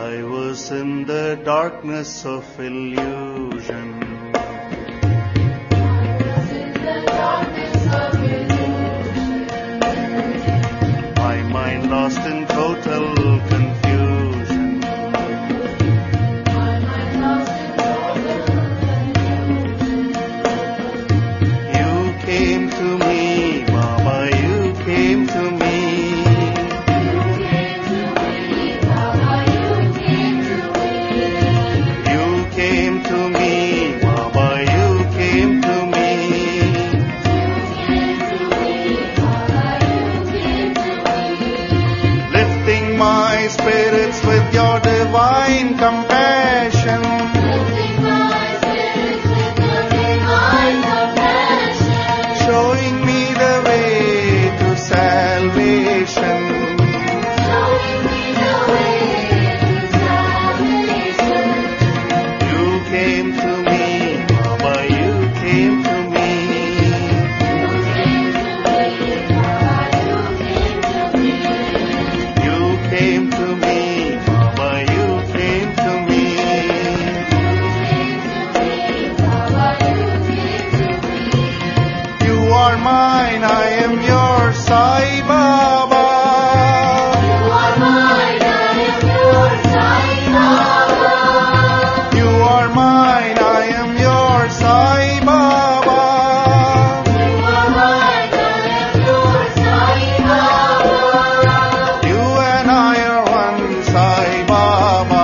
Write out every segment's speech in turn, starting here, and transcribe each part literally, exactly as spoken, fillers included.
I was in the darkness of illusion. My mind lost in total confusion. You came to me, Baba, you came to me. You came to me, Baba, you came to me. Lifting my spirits with your divine compassion. Showing me the way to salvation. You came to me, Baba, you came to me. You came to me, Baba, you came to me. You are mine, I am your Sai Baba. You are mine, I am your Sai Baba. You are mine, I am your Sai Baba. You are mine, I am your Sai Baba. You and I are one, Sai Baba.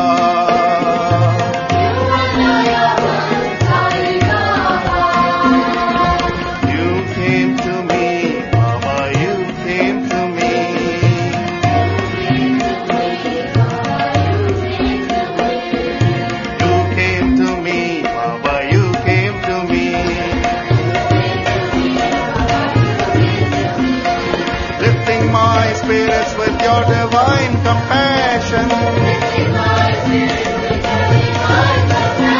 You and I are one, Sai Baba. You came to me, Baba, you came to me. You came to me, Baba, you came to me. Lifting my spirits with your divine compassion.